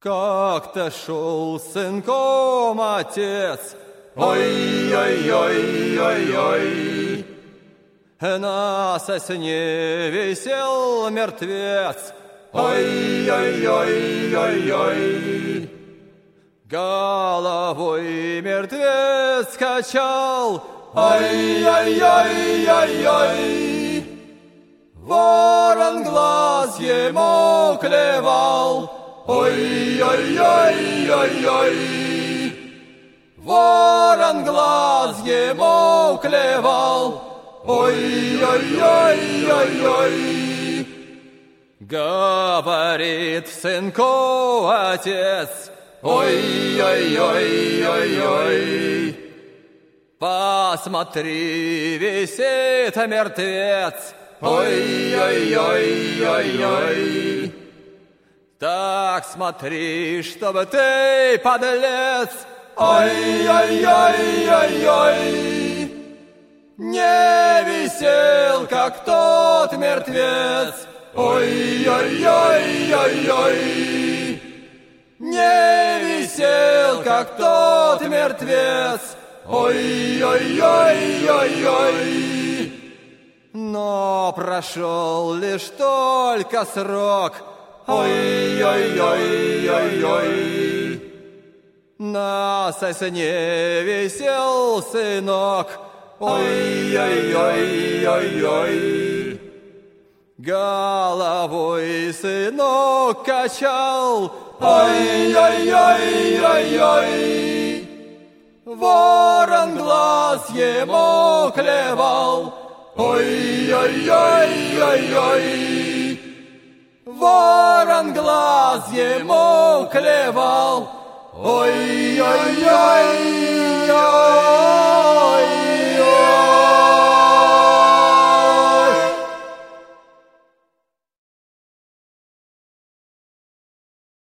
Как-то шел с сынком отец, ой-ой-ой-ой-ой. На сосне висел мертвец, ой-ой-ой-ой-ой. Головой мертвец качал, ой-ой-ой-ой-ой. Ворон глаз ему клевал, ой-ой-ой-ой-ой. Ворон глаз ему клевал, ой-ой-ой-ой-ой. Говорит сынку отец, ой-ой-ой-ой-ой. Посмотри, висит мертвец, ой-ой-ой-ой-ой. Так смотри, чтобы ты, подлец, ой-ой-ой-ой-ой, не висел, как тот мертвец, ой-ой-ой-ой-ой. Не висел, как тот мертвец, ой-ой-ой-ой-ой. Но прошел лишь только срок, ой-ой-ой-ой-ой. На сосне висел сынок, ой-ой-ой-ой-ой. Головой сынок качал, ой-ой-ой-ой-ой. Ворон глаз ему клевал, ой-ой-ой-ой-ой. Ворон глаз ему клевал, ой-ой-ой.